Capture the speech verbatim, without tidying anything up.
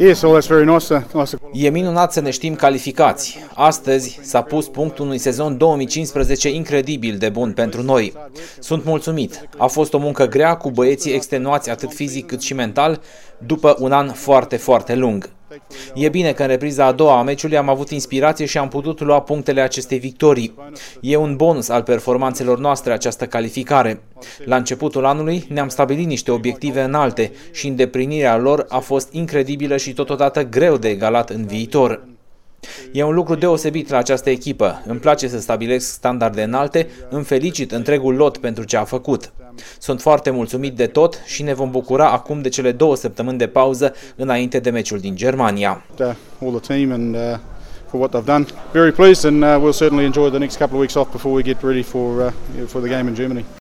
Yes, well, that's very nice. Uh, nice. E minunat să ne știm calificați. Astăzi s-a pus punctul unui sezon două mii cincisprezece incredibil de bun pentru noi. Sunt mulțumit. A fost o muncă grea cu băieții extenuați atât fizic cât și mental după un an foarte, foarte lung. E bine că în repriza a doua a meciului am avut inspirație și am putut lua punctele acestei victorii. E un bonus al performanțelor noastre această calificare. La începutul anului ne-am stabilit niște obiective înalte și îndeplinirea lor a fost incredibilă și totodată greu de egalat în viitor. E un lucru deosebit la această echipă. Îmi place să stabilesc standarde înalte, îmi felicit întregul lot pentru ce a făcut. Sunt foarte mulțumit de tot și ne vom bucura acum de cele două săptămâni de pauză înainte de meciul din Germania. All the team and uh, for what they've done. Very pleased and uh, we'll certainly enjoy the next couple of weeks off before we get ready for uh, for the game in Germany.